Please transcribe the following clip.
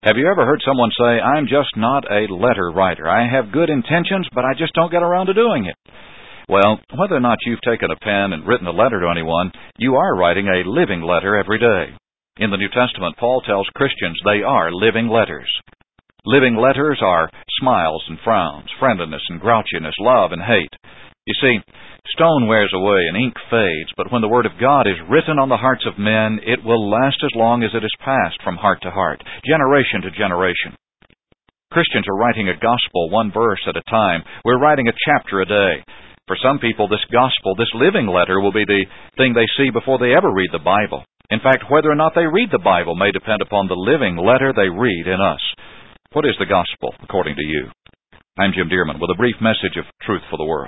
Have you ever heard someone say, "I'm just not a letter writer. I have good intentions, but I just don't get around to doing it"? Well, whether or not you've taken a pen and written a letter to anyone, you are writing a living letter every day. In the New Testament, Paul tells Christians they are living letters. Living letters are smiles and frowns, friendliness and grouchiness, love and hate. You see, stone wears away and ink fades, but when the Word of God is written on the hearts of men, it will last as long as it is passed from heart to heart, generation to generation. Christians are writing a gospel one verse at a time. We're writing a chapter a day. For some people, this gospel, this living letter, will be the thing they see before they ever read the Bible. In fact, whether or not they read the Bible may depend upon the living letter they read in us. What is the gospel, according to you? I'm Jim Dearman with a brief message of truth for the world.